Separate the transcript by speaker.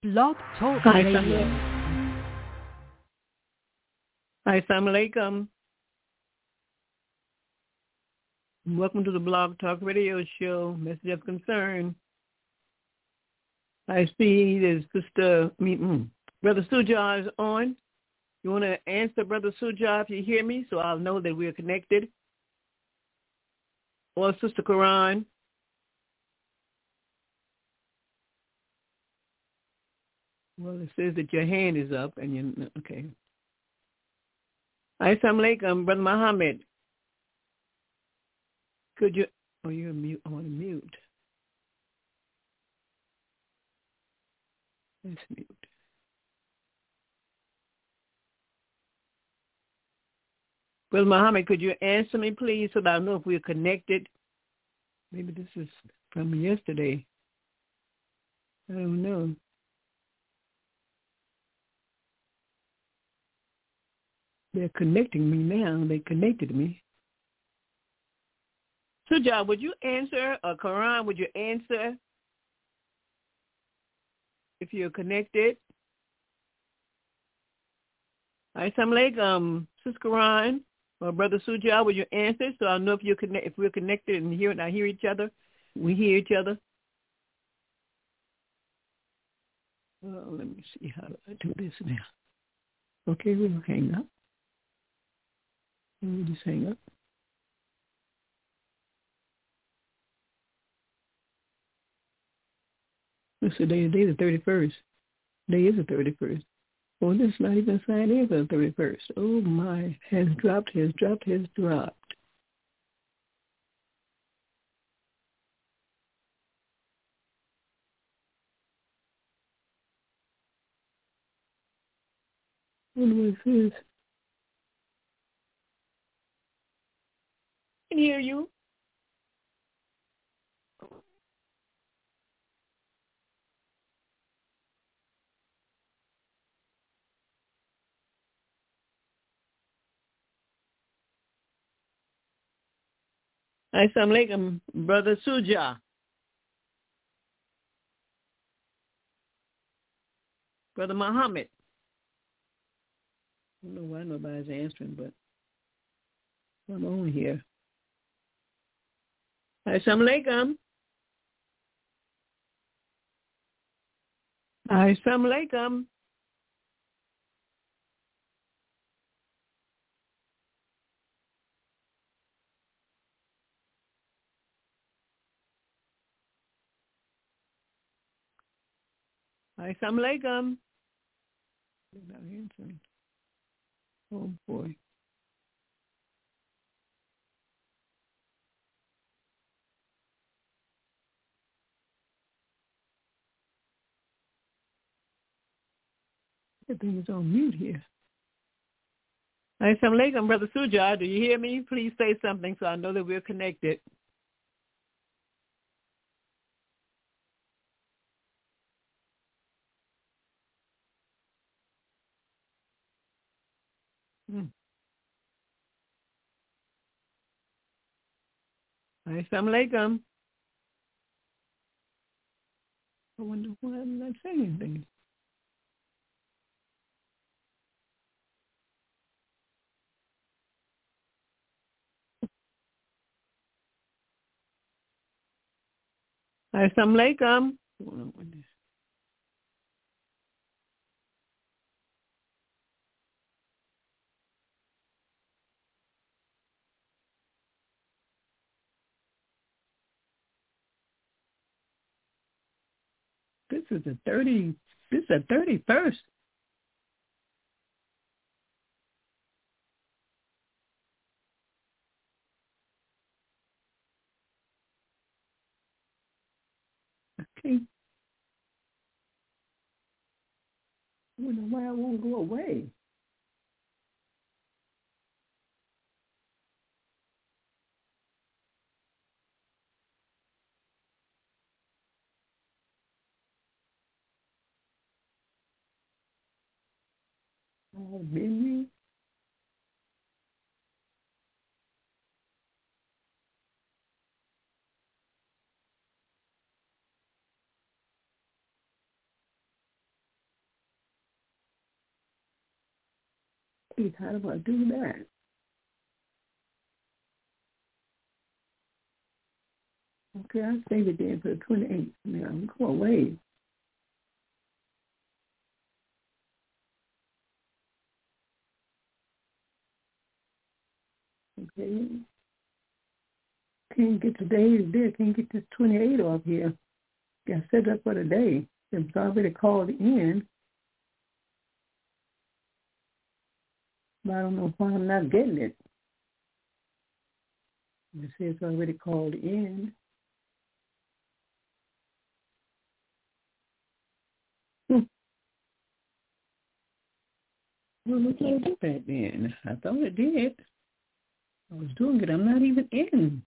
Speaker 1: Blog Talk
Speaker 2: Hi,
Speaker 1: Radio.
Speaker 2: Assalamu alaikum. Welcome to the Blog Talk Radio Show, Message of Concern. I see there's Brother Sujah is on. You want to answer, Brother Sujah, if you hear me, so I'll know that we're connected? Or Sister Quran? Well, it says that your hand is up, and you okay. Assalamu alaikum, Brother Muhammad. Could you? Oh, you're mute. I want to mute. Let's mute. Brother Muhammad, could you answer me, please, so that I know if we're connected? Maybe this is from yesterday. I don't know. They're connecting me now. They connected me. Sujah, would you answer? Or Quran, would you answer if you're connected? Assalamu alaikum, Sister Quran or Brother Sujah, would you answer so I know if we're connected and hear each other? We hear each other. Well, let me see how I do this now. Okay, we'll hang up. We'll just hang up. What's the day? Today the 31st. Today is the 31st. Oh, this is not even signed in for the 31st. Oh, my. Has dropped. What was this? I can hear you. Assalamu alaikum, Brother Sujah. Brother Muhammad. I don't know why nobody's answering, but I'm on here. Assalamu alaikum. Assalamu alaikum. Assalamu alaikum. They're not answering. Oh, boy. Everything is on mute here. Assalamu alaikum, Brother Sujah. Do you hear me? Please say something so I know that we're connected. Assalamu alaikum. I wonder why I'm not saying anything. Assalamu alaikum. Hold on with this. This is the 31st. Okay. I wonder why I won't go away. Oh, busy. How do I do that? Okay, I saved it there for the 28th. Now, go away. Okay. Can't get today's there. Can't get this 28 off here. Got set up for the day. It's already called in. But I don't know why I'm not getting it. It says it's already called in. Well, we can't do that then. I thought it did. I was doing it. I'm not even in.